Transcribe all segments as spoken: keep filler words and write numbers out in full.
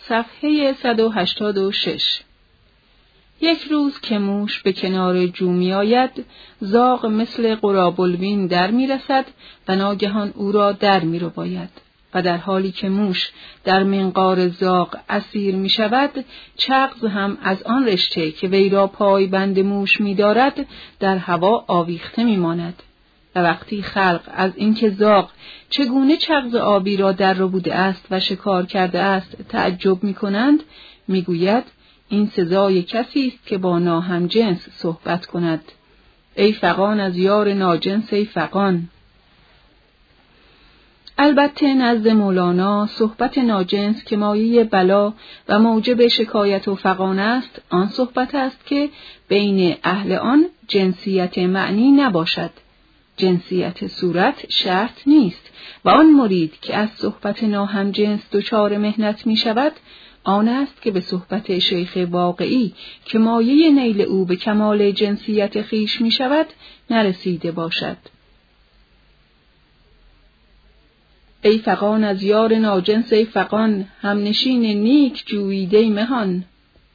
صفحه صد و هشتاد و شش. یک روز که موش به کنار جو می آید، زاغ مثل قرابلوین در می رسد و ناگهان او را در می رو باید. و در حالی که موش در منقار زاغ اسیر می شود، چغز هم از آن رشته که وی را پای بند موش می دارد در هوا آویخته می ماند. و وقتی خلق از اینکه زاغ چگونه چغز آبی را در رو بوده است و شکار کرده است تعجب می کنند، می گوید این سزای کسی است که با ناهمجنس صحبت کند. ای فغان از یار ناجنس ای فغان. البته نزد مولانا صحبت ناجنس که مایه بلا و موجب شکایت و فغان است، آن صحبت است که بین اهل آن جنسیت معنی نباشد. جنسیت صورت شرط نیست و آن مرید که از صحبت ناهمجنس دچار محنت می شود، آن است که به صحبت شیخ واقعی که مایه نیل او به کمال جنسیت خیش می شود نرسیده باشد. ای فغان از یار ناجنس ای فغان، همنشین نیک جوییده مهان.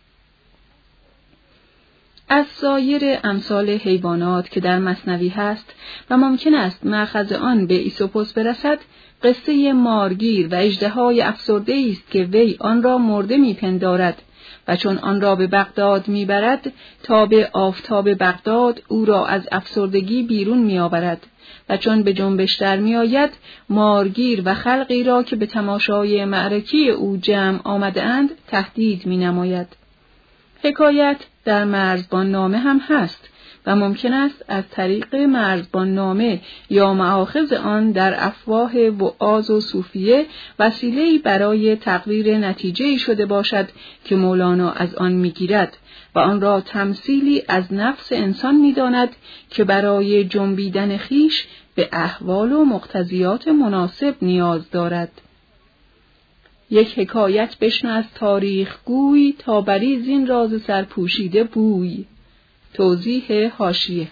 از سایر امثال حیوانات که در مثنوی هست و ممکن است مأخذ آن به ایسوپوس برسد، قصه مارگیر و اژدهای افسرده است که وی آن را مرده میپندارد و چون آن را به بغداد میبرد تا به آفتاب بغداد او را از افسردگی بیرون میآورد و چون به جنبش در میآید مارگیر و خلقی را که به تماشای معرکی او جمع آمده اند تهدید مینماید. حکایت در مرزبان نامه هم هست و ممکن است از طریق مرزبان نامه یا مآخذ آن در افواه وعاظ و صوفیه وسیله‌ای برای تقریر نتیجه‌ای شده باشد که مولانا از آن میگیرد و آن را تمثیلی از نفس انسان میداند که برای جنبیدن خیش به احوال و مقتضیات مناسب نیاز دارد. یک حکایت بشنو از تاریخ گوی، تا بری زین راز سرپوشیده بوی. توضیح حاشیه.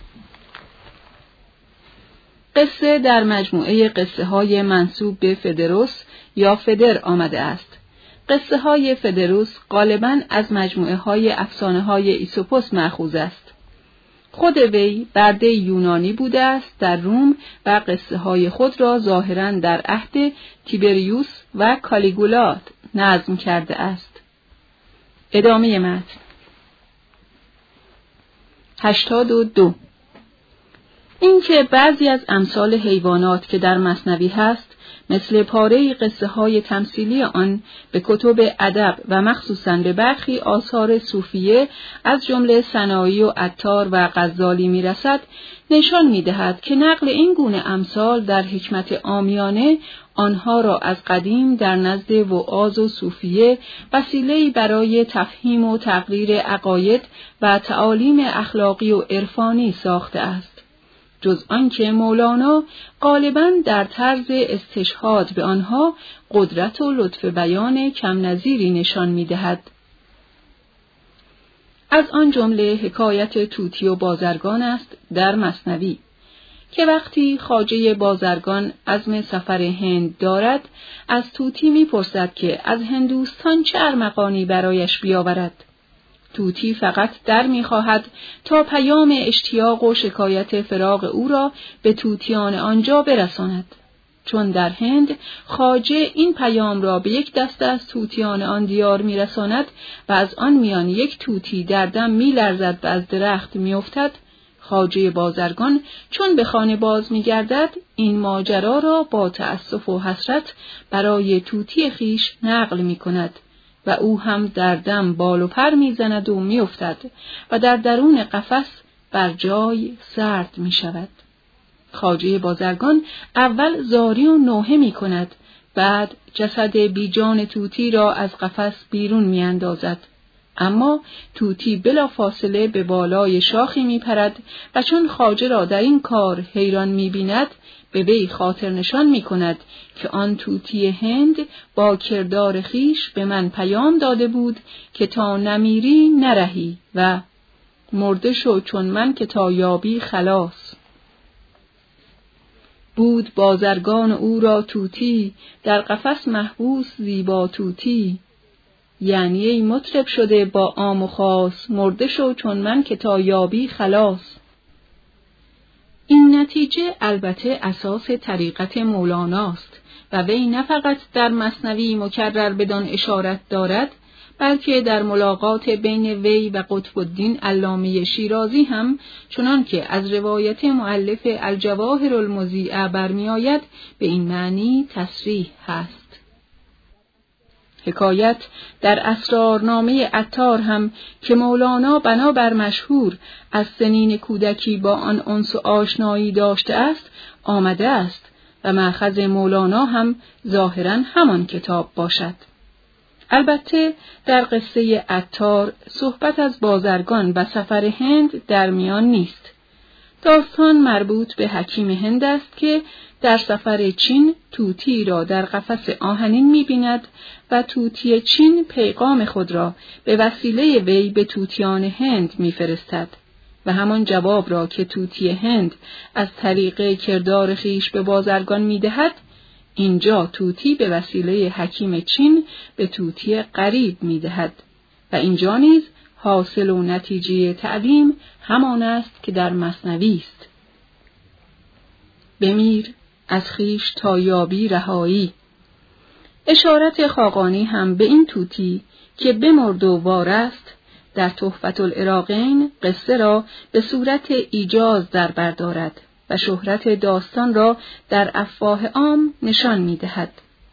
قصه در مجموعه قصه های منسوب به فدروس یا فدر آمده است. قصه های فدروس غالباً از مجموعه های افسانه های ایسوپوس مأخوذ است. خود وی برده یونانی بوده است در روم و قصه های خود را ظاهراً در عهد تیبریوس و کالیگولا نظم کرده است. ادامه متن. هشتاد و دو. اینکه بعضی از امثال حیوانات که در مثنوی هست مثل پاره قصه های تمثیلی آن به کتب ادب و مخصوصاً به برخی آثار صوفیه از جمله سنایی و عطار و غزالی میرسد، نشان میدهد که نقل این گونه امثال در حکمت عامیانه آنها را از قدیم در نزد وعاظ و صوفیه وسیله‌ای برای تفهیم و تقریر عقاید و تعالیم اخلاقی و عرفانی ساخته است. جز آنکه مولانا غالباً در طرز استشهاد به آنها قدرت و لطف بیان کم نظیری نشان می‌دهد. از آن جمله حکایت طوطی و بازرگان است در مثنوی که وقتی خواجه بازرگان عزم سفر هند دارد، از طوطی می‌پرسد که از هندوستان چه ارمغانی برایش بیاورد. طوطی فقط در می‌خواهد تا پیام اشتیاق و شکایت فراق او را به طوطیان آنجا برساند. چون در هند خواجه این پیام را به یک دسته از طوطیان آن دیار می‌رساند و از آن میان یک طوطی در دم می‌لرزد و از درخت می‌افتد، خواجه بازرگان چون به خانه باز می‌گردد این ماجرا را با تأسف و حسرت برای طوطی خیش نقل می‌کند و او هم در دم بال و پر می‌زند و می‌افتد و در درون قفس بر جای سرد می‌شود. خواجه بازرگان اول زاری و نوحه می‌کند، بعد جسد بیجان طوطی را از قفس بیرون می‌اندازد. اما طوطی بلا فاصله به بالای شاخی می‌پرد و چون خواجه را در این کار حیران می‌بیند، به وی خاطر نشان می‌کند که آن طوطی هند با کردار خیش به من پیام داده بود که تا نمیری نرهی و مرده شو چون من که تا یابی خلاص. بود بازرگان او را طوطی، در قفس محبوس زیبا طوطی. یعنی ای مطرب شده با عام و خاص، مرده شو چون من که تا یابی خلاص. این نتیجه البته اساس طریقت مولاناست و وی نه فقط در مثنوی مکرر بدان اشارت دارد، بلکه در ملاقات بین وی و قطب الدین علامه شیرازی هم چنان که از روایت مؤلف الجواهر المضیئه برمی آید به این معنی تصریح هست. حکایت در اسرارنامه عطار هم که مولانا بنابر مشهور از سنین کودکی با آن انس و آشنایی داشته است آمده است و مأخذ مولانا هم ظاهراً همان کتاب باشد. البته در قصه عطار صحبت از بازرگان و سفر هند در میان نیست. داستان مربوط به حکیم هند است که در سفر چین طوطی را در قفس آهنین می‌بیند و طوطی چین پیغام خود را به وسیله وی به طوطیان هند می‌فرستد و همان جواب را که طوطی هند از طریق کردار خیش به بازرگان می‌دهد، اینجا طوطی به وسیله حکیم چین به طوطی غریب می‌دهد و اینجا نیز حاصل و نتیجه تعلیم همان است که در مثنوی است. بمیر از خیش تا یابی رهایی. اشارت خاقانی هم به این طوطی که بمرد و وارست در تحفة العراقین قصه را به صورت ایجاز در بردارد و شهرت داستان را در افواه عام نشان می‌دهد.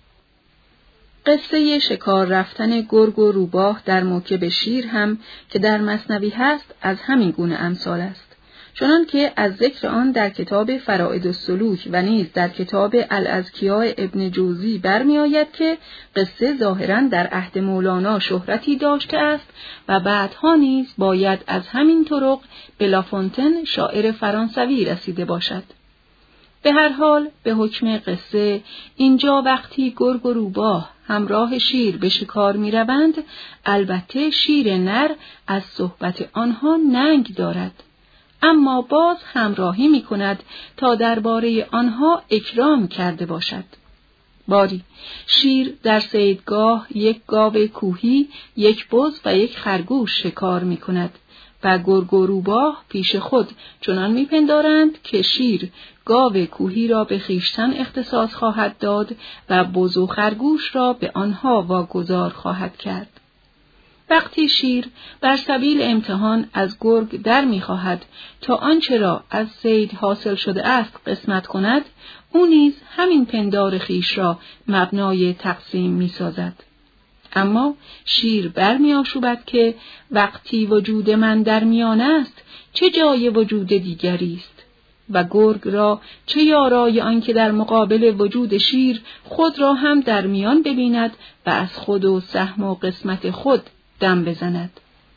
قصه شکار رفتن گرگ و روباه در موکب شیر هم که در مثنوی هست از همین گونه امثال است، چنان که از ذکر آن در کتاب فرائد السلوک و نیز در کتاب الاذکیاء ابن جوزی برمی آید که قصه ظاهراً در عهد مولانا شهرتی داشته است و بعدها نیز باید از همین طرق به لافونتن شاعر فرانسوی رسیده باشد. به هر حال به حکم قصه اینجا وقتی گرگ و روباه همراه شیر به شکار می روند، البته شیر نر از صحبت آنها ننگ دارد، اما باز همراهی می کند تا درباره آنها اکرام کرده باشد. باری شیر در صیدگاه یک گاو کوهی، یک بز و یک خرگوش شکار می کند و گرگ و روباه پیش خود چنان می پندارند که شیر گاو کوهی را به خویشتن اختصاص خواهد داد و بز و خرگوش را به آنها واگذار خواهد کرد. وقتی شیر بر سبیل امتحان از گرگ در می‌خواهد تا آنچه را از صید حاصل شده است قسمت کند، او نیز همین پندار خویش را مبنای تقسیم می‌سازد. اما شیر برمی‌آشوبد که وقتی وجود من در میان است چه جای وجود دیگری است و گرگ را چه یارای آن که در مقابل وجود شیر خود را هم در میان ببیند و از خود و سهم و قسمت خود دم بزند.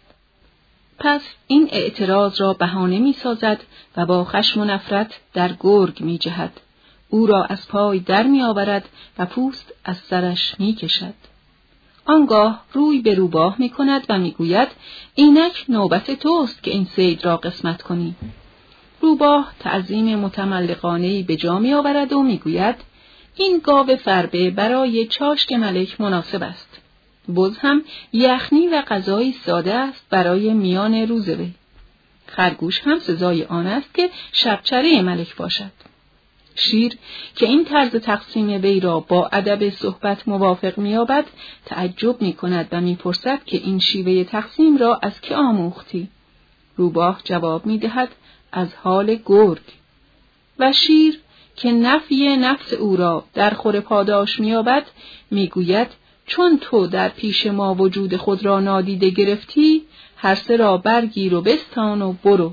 پس این اعتراض را بهانه می سازد و با خشم و نفرت در گرگ می جهد. او را از پای در می آورد و پوست از سرش می کشد. آنگاه روی به روباه می کند و می گوید اینک نوبت توست که این صید را قسمت کنی. روباه تعظیم متملقانه‌ای به جا می آورد و می گوید این گاو فربه برای چاشت ملک مناسب است. بز هم یخنی و غذای ساده است برای میان روز وی. خرگوش هم سزای آن است که شبچره ملک باشد. شیر که این طرز تقسیم وی را با ادب صحبت موافق می‌یابد، تعجب می‌کند و می‌پرسد که این شیوه تقسیم را از که آموختی؟ روباه جواب می‌دهد از حال گرگ. و شیر که نفی نفس او را در خور پاداش می‌یابد، می‌گوید چون تو در پیش ما وجود خود را نادیده گرفتی، هر سه را برگیر و بستان و برو.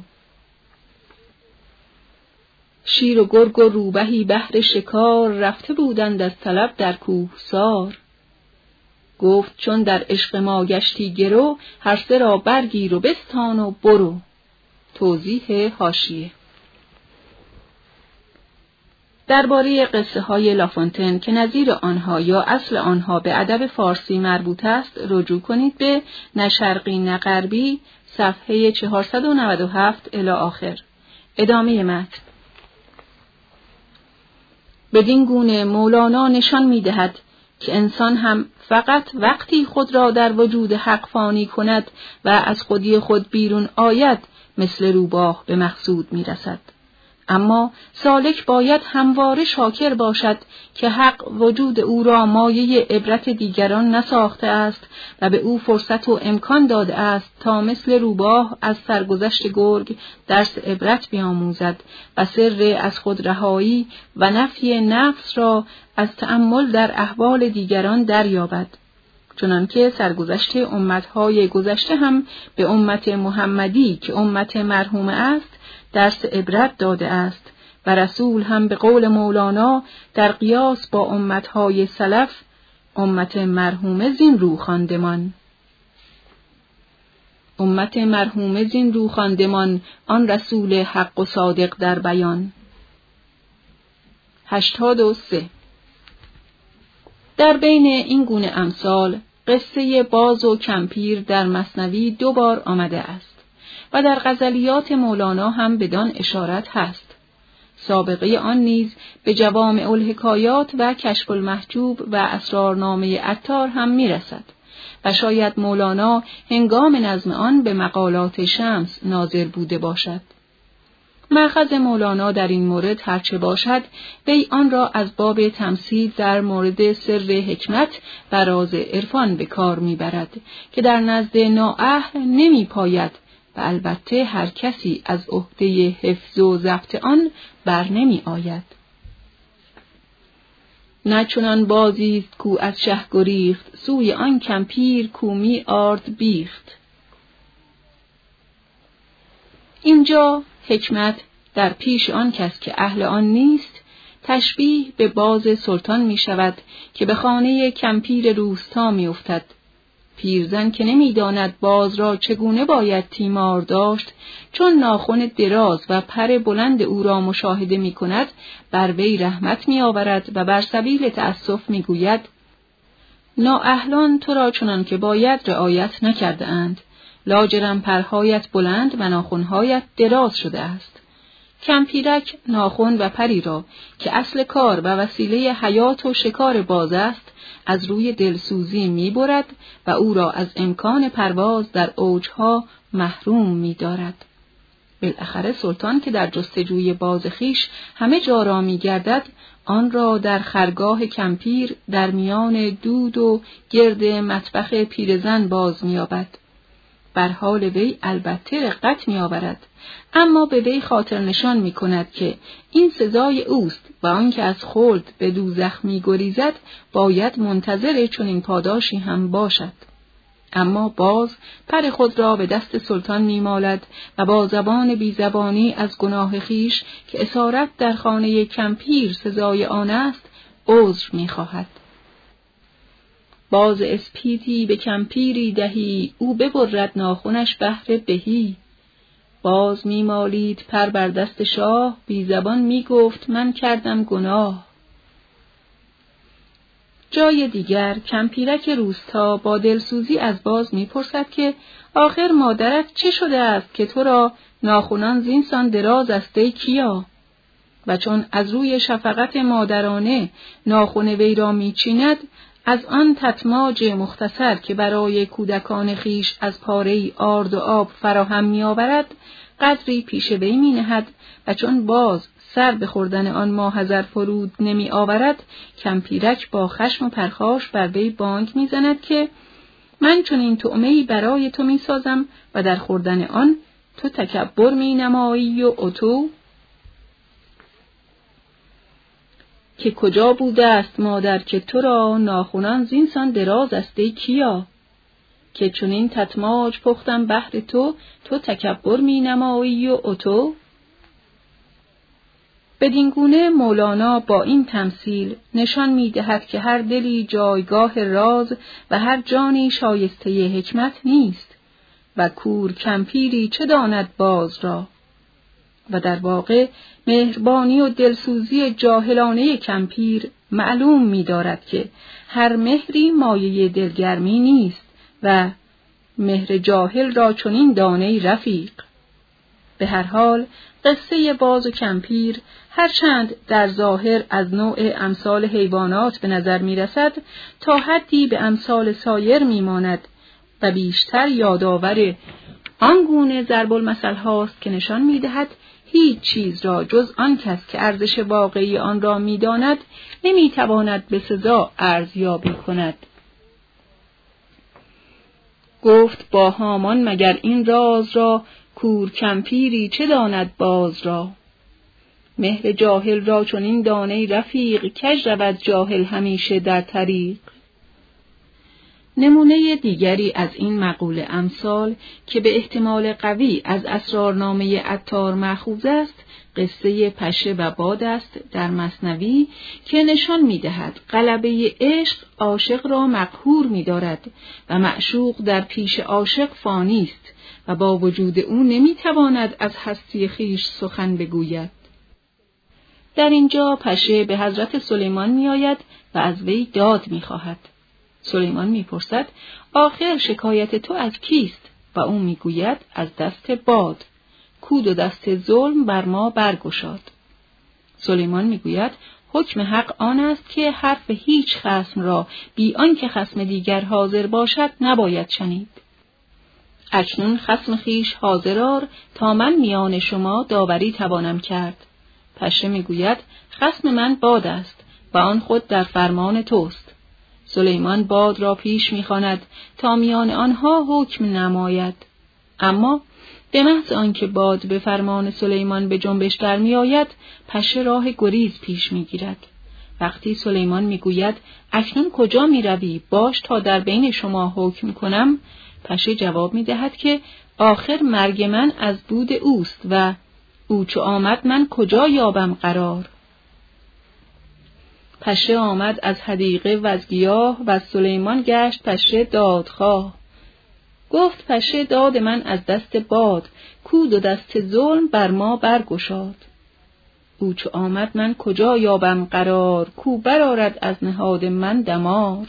شیر و گرگ و روبهی بهر شکار، رفته بودند از طلب در کوهسار. گفت چون در عشق ما گشتی گرو، هر سه را برگیر و بستان و برو. توضیح حاشیه. درباره قصه های لافونتن که نظیر آنها یا اصل آنها به ادب فارسی مربوط است رجوع کنید به نه شرقی نه غربی صفحه چهارصد و نود و هفت الی آخر. ادامه متن. بدین گونه مولانا نشان می دهد که انسان هم فقط وقتی خود را در وجود حق فانی کند و از خودی خود بیرون آید مثل روباه به مقصود می رسد. اما سالک باید همواره شاکر باشد که حق وجود او را مایه عبرت دیگران نساخته است و به او فرصت و امکان داده است تا مثل روباه از سرگذشت گرگ درس عبرت بیاموزد و سر از خود رهایی و نفی نفس را از تأمل در احوال دیگران دریابد. چنانکه سرگذشت امتهای گذشته هم به امت محمدی که امت مرحومه است درس عبرت داده است و رسول هم به قول مولانا در قیاس با امتهای سلف امت مرحومه زین رو خواندمان. امت مرحومه زین رو خواندمان آن رسول حق و صادق در بیان. هشتاد و سه. در بین این گونه امثال قصه باز و کمپیر در مثنوی دو بار آمده است و در غزلیات مولانا هم بدان اشارت هست. سابقه آن نیز به جوامع الحکایات و کشف المحجوب و اسرارنامه عطار هم میرسد و شاید مولانا هنگام نظم آن به مقالات شمس ناظر بوده باشد. مأخذ مولانا در این مورد هرچه باشد، وی آن را از باب تمثیل در مورد سر حکمت و راز عرفان به کار میبرد که در نزد نااهل نمی پاید و البته هر کسی از عهده حفظ و ضبط آن بر نمی آید. نه چنان بازیست کو از شه گریخت، سوی آن کمپیر کو می آرد بیخت. اینجا حکمت در پیش آن کس که اهل آن نیست تشبیه به باز سلطان می شود که به خانه کمپیر روستا می افتد. پیرزن که نمی داند باز را چگونه باید تیمار داشت، چون ناخن دراز و پر بلند او را مشاهده می کند بر وی رحمت می آورد و بر سبیل تأسف می گوید نااهلان تو را چنان که باید رعایت نکرده اند، لاجرم پرهایت بلند و ناخنهایت دراز شده است. کمپیرک ناخن و پری را که اصل کار و وسیله حیات و شکار باز است از روی دلسوزی می برد و او را از امکان پرواز در اوجها محروم می دارد. بالاخره سلطان که در جستجوی باز خیش همه جا را می گردد، آن را در خرگاه کمپیر در میان دود و گرد مطبخ پیرزن باز می یابد. بر حال وی البته رقت می آورد، اما به وی خاطر نشان می کند که این سزای اوست و آنکه از خلد به دوزخ می گریزد باید منتظر چنین پاداشی هم باشد. اما باز پر خود را به دست سلطان می مالد و با زبان بی زبانی از گناه خیش که اسارت در خانه کمپیر سزای آن است عذر می خواهد. باز اسپیتی به کمپیری دهی، او ببرد ناخنش بهر بهی. باز می مالید پر بر دست شاه، بی زبان می گفت من کردم گناه. جای دیگر کمپیرک روستا با دلسوزی از باز می پرسد که آخر مادرت چه شده است که تو را ناخنان زینسان دراز است ای کیا؟ و چون از روی شفقت مادرانه ناخن وی را می چیند، از آن تتماج مختصر که برای کودکان خیش از پاره آرد و آب فراهم می آورد قدری پیش وی می نهد و چون باز سر به خوردن آن ماحضر فرود نمی آورد، کمپیرک با خشم و پرخاش بر وی بانگ می زند که من چون این طعمه‌ای برای تو می سازم و در خوردن آن تو تکبر می نمایی و عتو. که کجا بوده است مادر که تو را ناخنان زینسان دراز است ای کیا؟ که چنین تتماج پختم بهر تو، تو تکبر می نمایی و عتو. بدین گونه مولانا با این تمثیل نشان می دهد که هر دلی جایگاه راز و هر جانی شایسته حکمت نیست و کور کمپیری چه داند باز را. و در واقع مهربانی و دلسوزی جاهلانه کمپیر معلوم می دارد که هر مهری مایه دلگرمی نیست و مهر جاهل را چنین دانه رفیق. به هر حال قصه باز و کمپیر هرچند در ظاهر از نوع امثال حیوانات به نظر می رسد تا حدی به امثال سایر می ماند و بیشتر یادآور آن گونه ضرب المثل هاست که نشان می دهد هیچ چیز را جز آن کس که ارزش واقعی آن را می داند نمی تواند به سزا ارزیابی کند. گفت با هامان مگر این راز را، کور کمپیری چه داند باز را. مهر جاهل را چنین دانه رفیق، کژ رود جاهل همیشه در طریق. نمونه دیگری از این مقوله امثال که به احتمال قوی از اسرارنامه عطار مأخوذ است، قصه پشه و باد است در مثنوی که نشان می‌دهد غلبه عشق عاشق را مقهور می‌دارد و معشوق در پیش عاشق فانی است و با وجود او نمی‌تواند از هستی خویش سخن بگوید. در اینجا پشه به حضرت سلیمان می‌آید و از وی داد می‌خواهد. سلیمان می‌پرسد آخر شکایت تو از کیست؟ و او می‌گوید از دست باد، کود و دست ظلم بر ما برگشاد. سلیمان می‌گوید حکم حق آن است که حرف هیچ خصم را بی آنکه خصم دیگر حاضر باشد نباید شنید. اکنون خصم خویش حاضر آر تا من میان شما داوری توانم کرد. پشه می‌گوید خصم من باد است و آن خود در فرمان توست. سلیمان باد را پیش می‌خواند تا میان آنها حکم نماید. اما به محض آنکه باد به فرمان سلیمان به جنبش در می‌آید، پشه راه گریز پیش می‌گیرد. وقتی سلیمان می‌گوید اکنون کجا می‌روی؟ باش تا در بین شما حکم کنم. پشه جواب می‌دهد که آخر مرگ من از بود اوست و او چو آمد من کجا یابم قرار. پشه آمد از حدیقه و از گیاه و از سلیمان گشت پشه دادخواه. گفت پشه داد من از دست باد، کود و دست ظلم بر ما برگشاد. او چو آمد من کجا یابم قرار، کو برآرد از نهاد من دمار.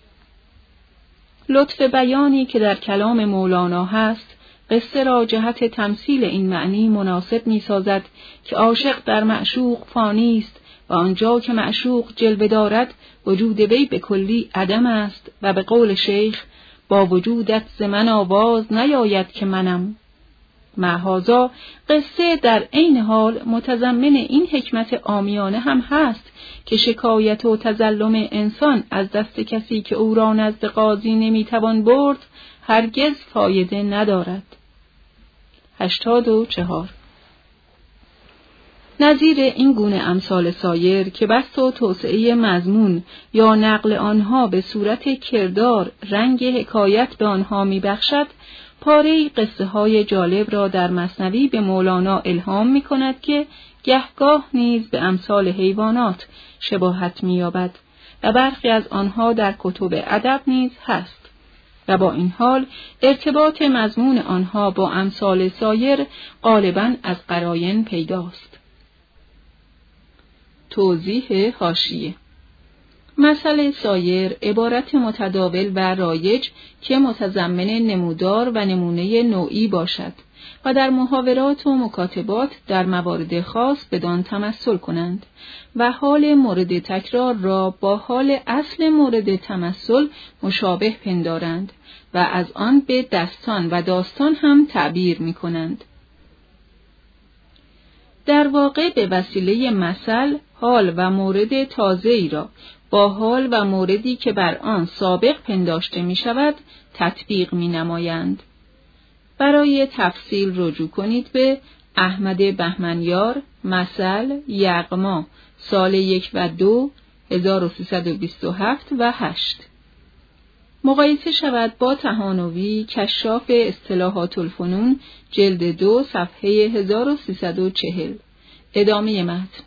لطف بیانی که در کلام مولانا هست، قصه را جهت تمثیل این معنی مناسب می سازد که عاشق در معشوق فانی است و آنجا که معشوق جلوه دارد وجود وی به کلی عدم است و به قول شیخ با وجودت ز من آواز نیاید که منم. معهازا قصه در عین حال متضمن این حکمت عامیانه هم هست که شکایت و تظلم انسان از دست کسی که او را نزد قاضی نمیتوان برد هرگز فایده ندارد. هشتاد و چهار. نظیر این گونه امثال سایر که بسط و توسعه مضمون یا نقل آنها به صورت کردار رنگ حکایت به آنها میبخشد، پاره قصه های جالب را در مثنوی به مولانا الهام می کند که گهگاه نیز به امثال حیوانات شباهت می یابد و برخی از آنها در کتب ادب نیز هست و با این حال ارتباط مضمون آنها با امثال سایر غالباً از قراین پیداست. توضیح حاشیه: مثل سایر عبارت متداول و رایج که متضمن نمودار و نمونه نوعی باشد و در محاورات و مکاتبات در موارد خاص بدان تمثل کنند و حال مورد تکرار را با حال اصل مورد تمثل مشابه پندارند و از آن به دستان و داستان هم تعبیر می کنند. در واقع به وسیله مثل حال و مورد تازه‌ای را با حال و موردی که بر آن سابق پنداشته می شود تطبیق می نمایند. برای تفصیل رجوع کنید به احمد بهمنیار، مثل یغما، سال یک و دو، هزار و سیصد و بیست و هفت و هشت. مقایسه شود با طحانوی، کشاف اصطلاحات الفنون، جلد دو، صفحه هزار و سیصد و چهل. ادامه متن.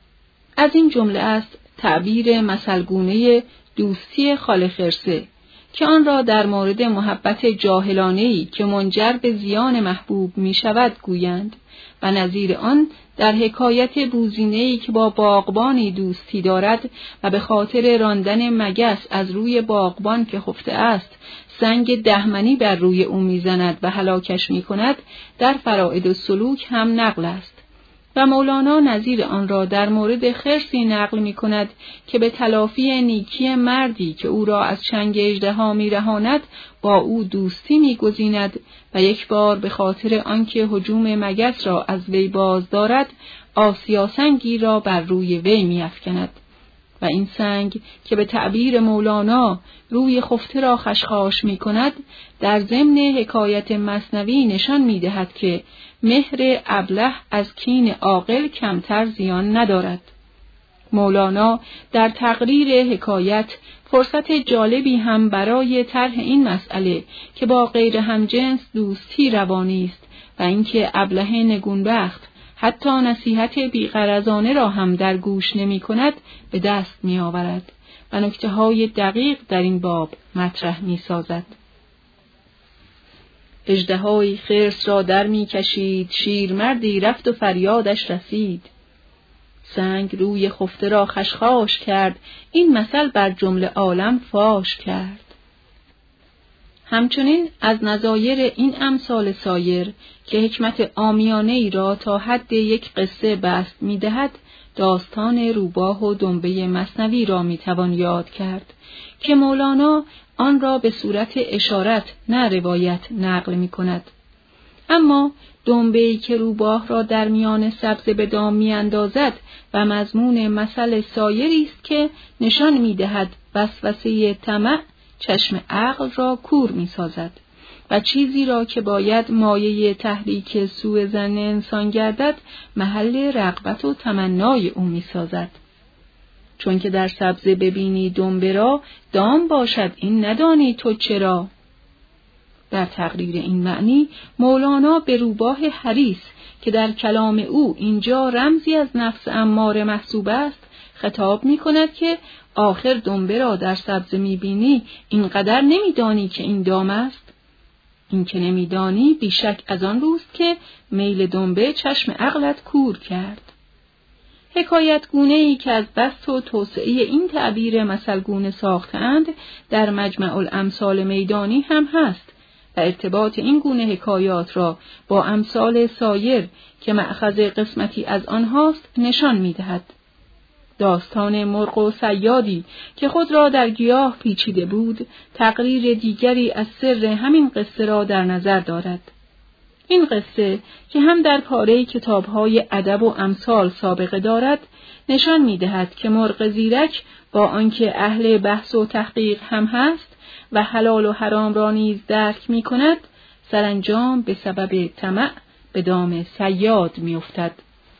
از این جمله است تعبیر مثلگونه دوستی خال خرسه که آن را در مورد محبت جاهلانه‌ای که منجر به زیان محبوب می شود گویند و نظیر آن در حکایت بوزینه‌ای که با باغبانی دوستی دارد و به خاطر راندن مگس از روی باغبان که خفته است سنگ دهمنی بر روی او می‌زند و هلاکش می‌کند در فرائد السلوک هم نقل است. و مولانا نظیر آن را در مورد خرسی نقل می‌کند که به تلافی نیکی مردی که او را از چنگ اژدها می‌رهاند با او دوستی می‌گزیند و یک بار به خاطر آنکه هجوم مگس را از وی باز دارد آسیا سنگی را بر روی وی می‌افکند و این سنگ که به تعبیر مولانا روی خفته را خشخاش می‌کند در ضمن حکایت مثنوی نشان می‌دهد که مهر ابله از کین عاقل کمتر زیان ندارد. مولانا در تقریر حکایت فرصت جالبی هم برای طرح این مسئله که با غیر همجنس دوستی روانی است و اینکه ابله نگونبخت حتی نصیحت بی‌غرضانه را هم در گوش نمی کند به دست می آورد و نکته های دقیق در این باب مطرح می سازد. اژدهای خرس را در می کشید، شیرمردی رفت و فریادش رسید. سنگ روی خفته را خشخاش کرد، این مثل بر جمله عالم فاش کرد. همچنین از نظایر این امثال سایر که حکمت عامیانه ای را تا حد یک قصه بست می دهد، داستان روباه و دنبه مثنوی را می توان یاد کرد که مولانا آن را به صورت اشارت نه روایت نقل می کند. اما دنبه‌ای که روباه را در میان سبزه به دام می اندازد و مضمون مثل سایری است که نشان می دهد وسوسه طمع چشم عقل را کور می سازد و چیزی را که باید مایه تحریک سوء ظن انسان گردد محل رغبت و تمنای او می سازد. چون که در سبزه ببینی دنبه را دام باشد این ندانی تو چرا. در تقریر این معنی مولانا به روباه حریص که در کلام او اینجا رمزی از نفس اماره محسوب است خطاب می کند که آخر دنبه را در سبزه می بینی اینقدر نمی دانی که این دام است. این که نمی دانی بیشک از آن روست که میل دنبه چشم عقلت کور کرد. حکایت گونه‌ای که از بسط و توسعه این تعبیر مثلگونه ساختند در مجمع الامثال میدانی هم هست و ارتباط این گونه حکایات را با امثال سایر که مأخذ قسمتی از آنهاست نشان می‌دهد. داستان مرغ و صیادی که خود را در گیاه پیچیده بود تقریر دیگری از سر همین قصه را در نظر دارد. این قصه که هم در پاره کتاب‌های ادب و امثال سابقه دارد نشان می‌دهد که مرغ زیرک با آنکه اهل بحث و تحقیق هم هست و حلال و حرام را نیز درک می‌کند سرانجام به سبب طمع به دام صیاد می‌افتد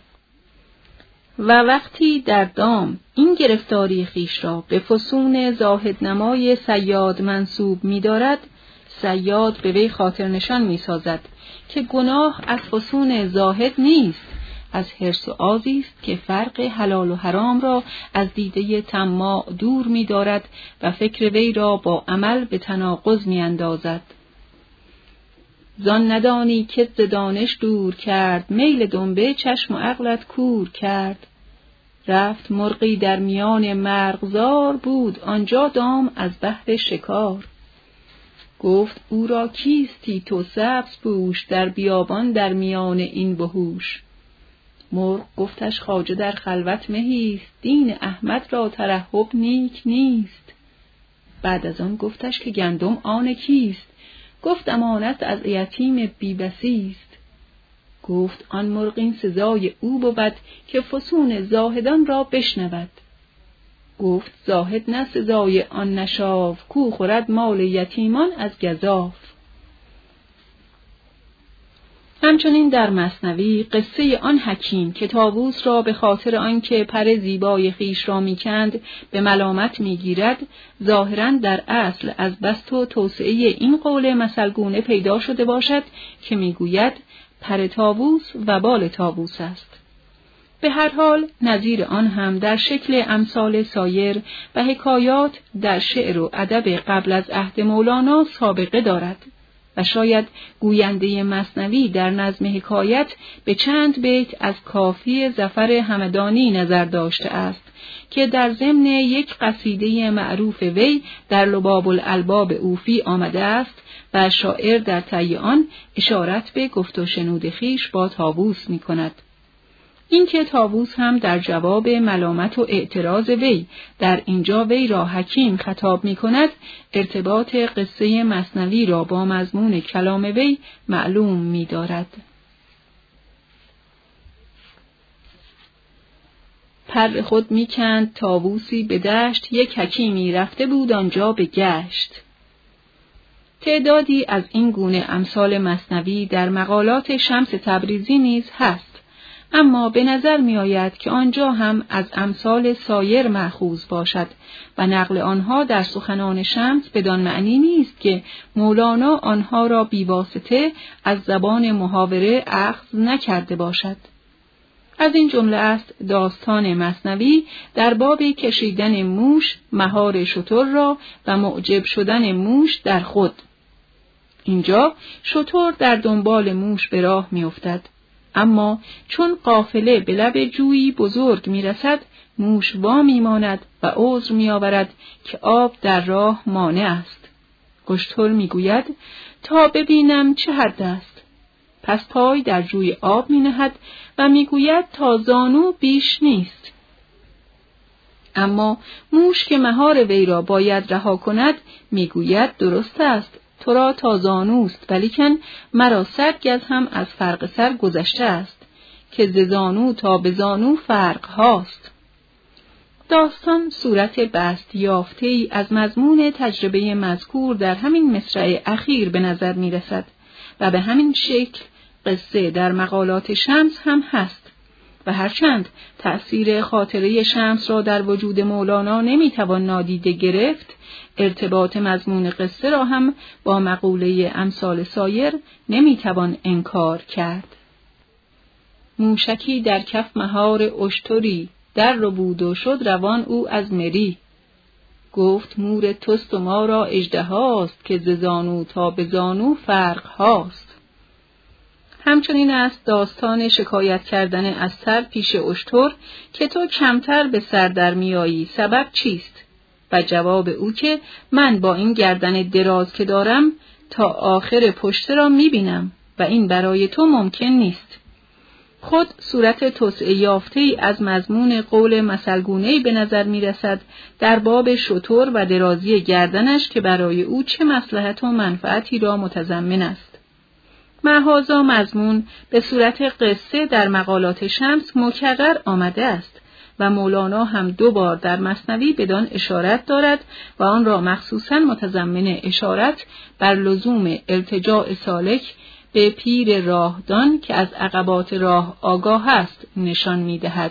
و وقتی در دام این گرفتاری خیش را به فسون زاهدنمای صیاد منسوب می‌دارد صیاد به وی خاطر نشان می‌سازد که گناه از فسون زاهد نیست، از حرص و آزی است که فرق حلال و حرام را از دیده طماع دور می‌دارد و فکر وی را با عمل به تناقض می‌اندازد. زان ندانی که ز دانش دور کرد، میل دنبه چشم و عقلت کور کرد. رفت مرغی در میان مرغزار، بود آنجا دام از بهر شکار. گفت او را کیستی تو سبز پوش، در بیابان در میان این بهوش. مرغ گفتش خواجه در خلوت مهیست، دین احمد را ترحب نیک نیست. بعد از آن گفتش که گندم آن کیست، گفت امانت از یتیم بی بسیست. گفت آن مرغ این سزای او بود که فسون زاهدان را بشنود. گفت زاهد نه سزای آن نشاف، کو خورد مال یتیمان از گزاف. همچنین در مثنوی قصه آن حکیم که طاووس را به خاطر آنکه پر زیبای خیش را میکند به ملامت میگیرد ظاهراً در اصل از بسط و توسعه این قول مثلگونه پیدا شده باشد که میگوید پر طاووس و بال طاووس است. به هر حال نظیر آن هم در شکل امثال سایر و حکایات در شعر و ادب قبل از عهد مولانا سابقه دارد و شاید گوینده مثنوی در نظم حکایت به چند بیت از کافی ظفر همدانی نظر داشته است که در ضمن یک قصیده معروف وی در لباب الالباب اوفی آمده است و شاعر در طی آن اشارت به گفت و شنود خویش با طاووس می کند. این که طاووس هم در جواب ملامت و اعتراض وی در اینجا وی را حکیم خطاب می کند، ارتباط قصه مثنوی را با مضمون کلام وی معلوم می دارد. پر خود می کند طاووسی به دشت، یک حکیمی رفته بود آنجا به گشت. تعدادی از این گونه امثال مثنوی در مقالات شمس تبریزی نیز هست، اما به نظر می آید که آنجا هم از امثال سایر مأخوذ باشد و نقل آنها در سخنان شمس بدان معنی نیست که مولانا آنها را بیواسطه از زبان محاوره اخذ نکرده باشد. از این جمله است داستان مثنوی در باب کشیدن موش مهار شتر را و معجب شدن موش در خود. اینجا شتر در دنبال موش به راه می افتد، اما چون قافله به لب جویی بزرگ می رسد، موش وا می ماند و عذر می آورد که آب در راه مانع است. اشتر می گوید تا ببینم چه حد است. پس پای در جوی آب می نهد و می گوید تا زانو بیش نیست. اما موش که مهار وی را باید رها کند می گوید درست است، تو را تا زانوست، ولیکن مرا صد گز هم از فرق سر گذشته است که ز زانو تا به زانو فرق هاست. داستان صورت بست یافته ای از مضمون تجربه مذکور در همین مصرع اخیر به نظر می رسد و به همین شکل قصه در مقالات شمس هم هست و هرچند تأثیر خاطره شمس را در وجود مولانا نمی توان نادیده گرفت، ارتباط مضمون قصه را هم با مقوله امثال سایر نمی توان انکار کرد. موشکی در کف مهار اشتری، در رو بود و شد روان او از مری. گفت مور توست و ما را اژدهاست، که ز زانو تا به زانو فرق هاست. همچنین است داستان شکایت کردن از سر پیش اشتر که تو کمتر به سر در میایی، سبب چیست؟ و جواب او که من با این گردن دراز که دارم تا آخر پشت را میبینم و این برای تو ممکن نیست. خود صورت توسعه یافته‌ای از مضمون قول مثلگونه‌ای به نظر میرسد در باب شتر و درازی گردنش که برای او چه مصلحت و منفعتی را متضمن است. معهازا مضمون به صورت قصه در مقالات شمس مکرر آمده است و مولانا هم دو بار در مثنوی بدان اشارت دارد و آن را مخصوصاً متضمن اشارت بر لزوم التجاء سالک به پیر راهدان که از عقبات راه آگاه است نشان می‌دهد.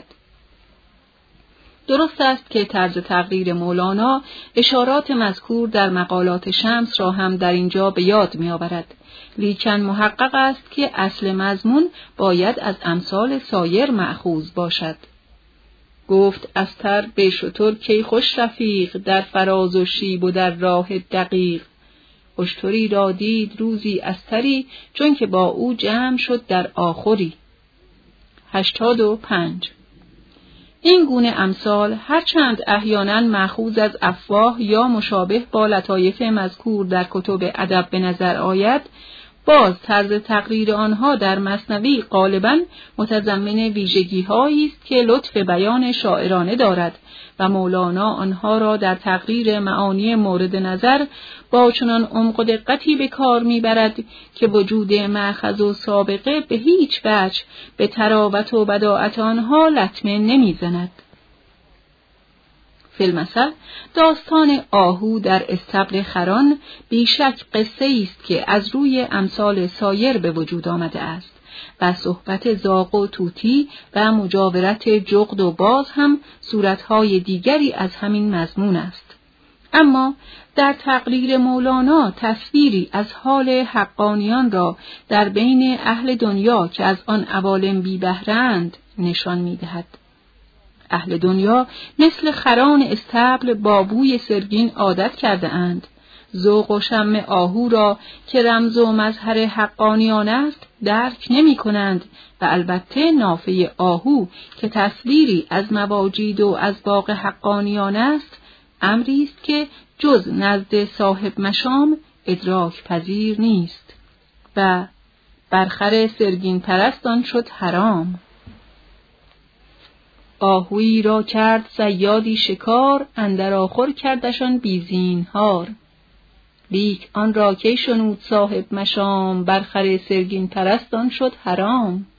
درست است که طرز تقریر مولانا اشارات مذکور در مقالات شمس را هم در اینجا به یاد می‌آورد، لیکن محقق است که اصل مضمون باید از امثال سایر مأخوذ باشد. گفت استر به شتر کی خوش رفیق، در فراز و شیب و در راه دقیق. اشتری را دید روزی استری، چون که با او جمع شد در آخری. هشتاد و پنج. این گونه امثال هرچند احیانا مأخوذ از افواه یا مشابه با لطایف مذکور در کتب ادب به نظر آید، باز طرز تقریر آنها در مثنوی غالباً متضمن ویژگی‌هایی است که لطف بیان شاعرانه دارد و مولانا آنها را در تقریر معانی مورد نظر با چنان عمق و دقتی به کار می‌برد که وجود مأخذ و سابقه به هیچ وجه به طراوت و بداعت آنها لطمه نمی‌زند. فی المثل داستان آهو در استبل خران بیشک قصه است که از روی امثال سایر به وجود آمده است و صحبت زاغ و طوطی و مجاورت جغد و باز هم صورتهای دیگری از همین مضمون است. اما در تقریر مولانا تصویری از حال حقانیان را در بین اهل دنیا که از آن عوالم بی بهره‌اند نشان می‌دهد. اهل دنیا مثل خران استبل با بوی سرگین عادت کرده اند. ذوق و شم آهو را که رمز و مظهر حقانیان است درک نمی کنند و البته نافه آهو که تصویری از مواجید و از باغ حقانیان است امری است که جز نزد صاحب مشام ادراک پذیر نیست و برخر سرگین پرست آن شد حرام. آهویی را کرد صیادی شکار، اندر آخر کردشان بی زینهار. لیک آن را کی شنود صاحب مشام، برخر سرگین پرست آن شد حرام.